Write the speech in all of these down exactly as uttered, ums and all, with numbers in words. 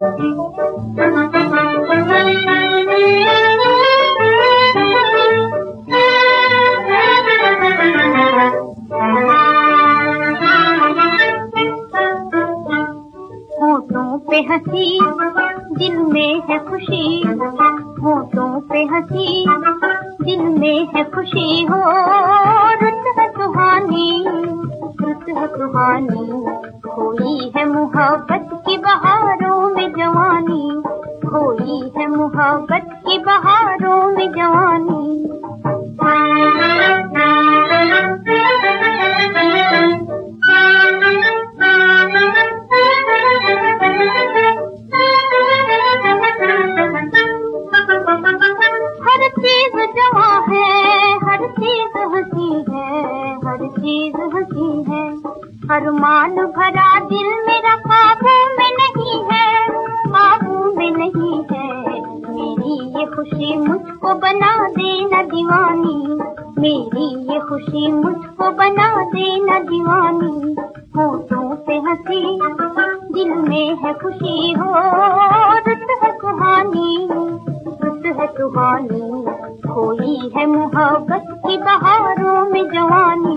होठों पे हंसी दिल में है खुशी, होठों पे हंसी दिल में है खुशी हो, रुत है सुहानी रुत है सुहानी, खोई है मोहब्बत की बहारों में जवानी, खोई है मोहब्बत की बहारों में जवानी। हर चीज जवां है, हर चीज हंसी है, हर चीज हंसी है, अरमान भरा दिल मेरा काबू में नहीं है, काबू में नहीं है, मेरी ये खुशी मुझको बना देना दीवानी, मेरी ये खुशी मुझको बना देना दीवानी। होठों पे हंसी दिल में है खुशी हो, रुत है सुहानी रुत है सुहानी, खोई है मोहब्बत की बहारों में जवानी।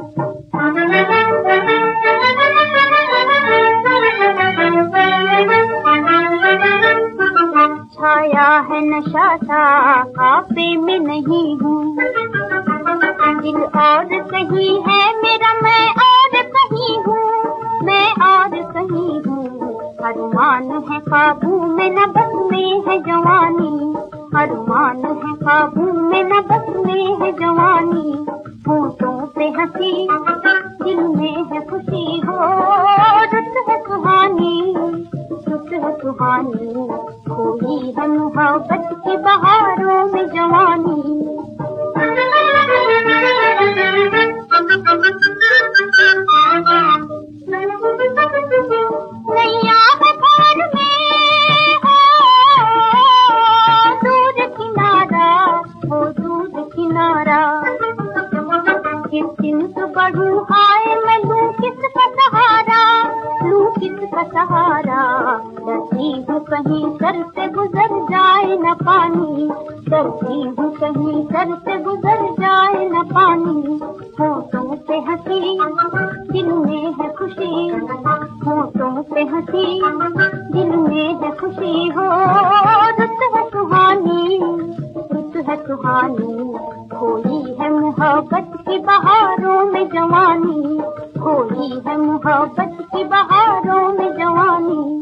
छाया है नशा सा, काफे में नहीं हूँ, दिल और कहीं है मेरा, मैं और कहीं हूँ, मैं और कहीं हूँ, अरमान है काबू में न बस में है जवानी, अरमान है काबू में न बस में है जवानी। होठों पे हंसी दिल में है खुशी हो, रुत है सुहानी रुत है सुहानी, खोई है मोहब्बत की बहारों में जवानी। नैया बहार में हो दूर किनारा, हो दूर किनारा, किस दिन तो बढ़ूं आए मैं लूं किसका सहारा, लूं किसका सहारा, डरती हूँ कहीं सर से गुजर जाए न पानी, डरती हूँ कहीं सर से गुजर जाए न पानी। होठों पे हंसी दिल में है खुशी, होठों पे हंसी दिल में है खुशी हो, रुत है सुहानी रुत है सुहानी, खोई है मोहब्बत की बहारों में जवानी, खोई है मोहब्बत की बहारों में जवानी।